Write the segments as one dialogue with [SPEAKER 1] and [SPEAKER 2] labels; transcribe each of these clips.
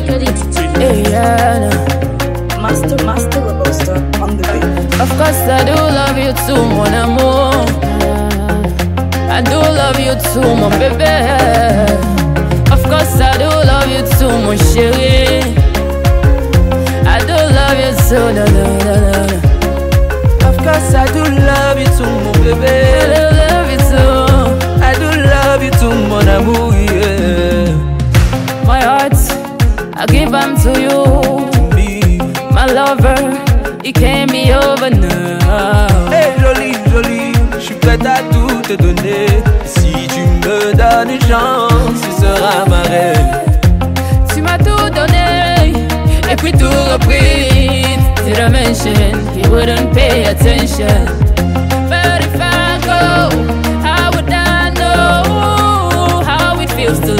[SPEAKER 1] Hey, yeah,
[SPEAKER 2] Master Robusta on the beat.
[SPEAKER 1] of course I do love you too, mon amour. I do love you too, mon bébé. Of course I do love you too, mon chéri. I do love you too, da, da, da, da.
[SPEAKER 3] Of course I do love you too, mon bébé.
[SPEAKER 1] I do love you too.
[SPEAKER 3] I do love you too, mon amour, yeah.
[SPEAKER 1] My heart, I give them to you.
[SPEAKER 3] Me.
[SPEAKER 1] My lover, it can't be over now.
[SPEAKER 3] Hey jolie, jolie, je suis prête à tout te donner. Si tu me donnes une chance, ce sera ma reine.
[SPEAKER 1] Tu m'as tout donné, et puis tout repris. Did I mention he wouldn't pay attention? But if I go, how would I know how it feels to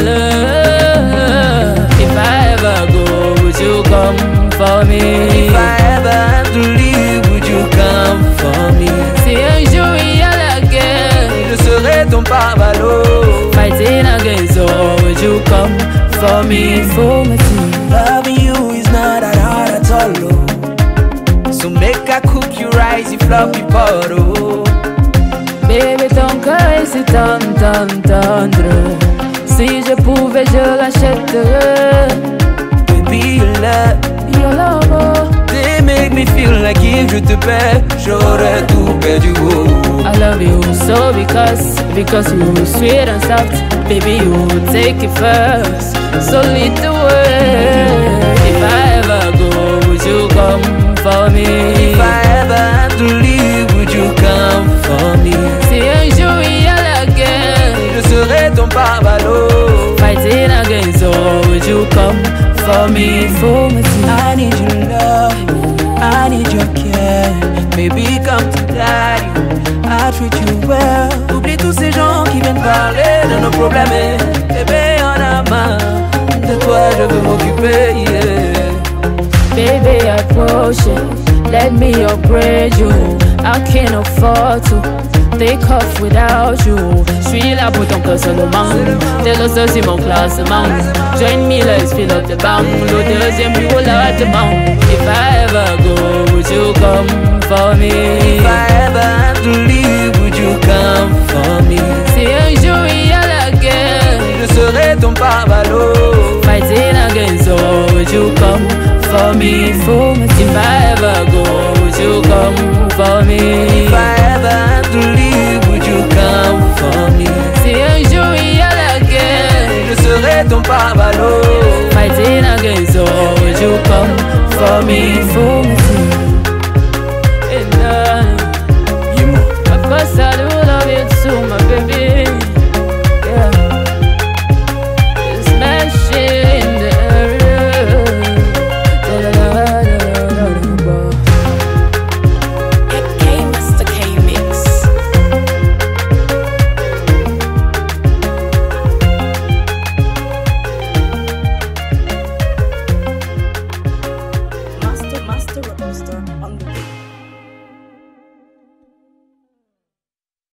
[SPEAKER 1] love? If I ever go, would you come for me?
[SPEAKER 3] If I ever have to leave, would you come for me?
[SPEAKER 1] Si un jour il y a la guerre,
[SPEAKER 3] Je serai ton pare-ballot.
[SPEAKER 1] fighting against all, would you come for me? For my team.
[SPEAKER 3] Loving you is not that hard at all, oh. So make I cook you rice, you fluffy pot, oh.
[SPEAKER 1] Baby, ton cœur est si tendre. Si je pouvais, je l'achèterais.
[SPEAKER 3] Baby, your love,
[SPEAKER 1] Your love,
[SPEAKER 3] they make me feel like if je te perds, j'aurais tout perdu, oh.
[SPEAKER 1] I love you so because you're sweet and soft. Baby, you take it first, so lead the way. If I ever go, would you come for me?
[SPEAKER 3] If I ever have to leave, would you come for me?
[SPEAKER 1] Si un jour il y a la guerre,
[SPEAKER 3] Je serai ton pare-ballot.
[SPEAKER 1] fighting against all, would you come for me? For my team.
[SPEAKER 3] I need your love, I need your care. Baby, come to daddy, I treat you well. Oublie tous ces gens qui viennent parler de nos problèmes. Bébé, on a marre de toi, je veux m'occuper, yeah.
[SPEAKER 1] Baby, I approach it, let me upgrade you. I can't afford to take off without you. Je suis là pour ton cœur seulement. T'es le seul sur mon classement. Join me, let's fill up the bank. Le deuxième plus haut là demande. If I ever go, would you come for me?
[SPEAKER 3] If I ever have to leave, would you come for me?
[SPEAKER 1] Si un jour il y a la guerre,
[SPEAKER 3] Je serai ton pare-ballot.
[SPEAKER 1] fighting against all, would you come for me? For me. If I ever go, would you come for me?
[SPEAKER 3] If I ever have to leave, would you come for me?
[SPEAKER 1] Si un jour il y a la guerre,
[SPEAKER 3] Je serai ton pare-ballot.
[SPEAKER 1] fighting against all, would you come for me? For me.